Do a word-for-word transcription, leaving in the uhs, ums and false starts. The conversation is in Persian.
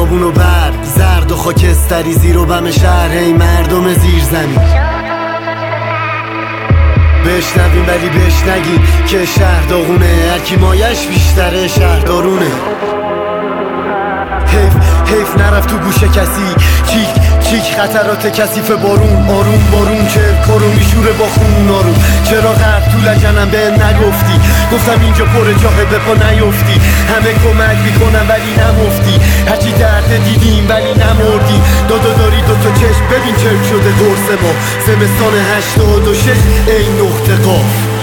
بیابون و برگ، زرد و خاکستری، زیر و بم شهر، ای مردم زیر زمین. بشنویم ولی بشنگیم که شهر داغونه، هرکی مایش بیشتره شهر دارونه. حیف حیف نرفت تو گوش کسی، چیک چیک خطرات کثیف بارون، آروم بارون که کارو میشوره با خون آروم. چرا غرب تو لجنم به نگفتی؟ گفتم اینجا پر جاهه به پا نیفتی. همه کمک میکنم ولی نمفتی، هرچی درد دیدیم ولی نمردیم. دادا داری دوتا چشم ببین چرک شده قرص ما، زمستان هشتاد و شش ای نقطه قاف.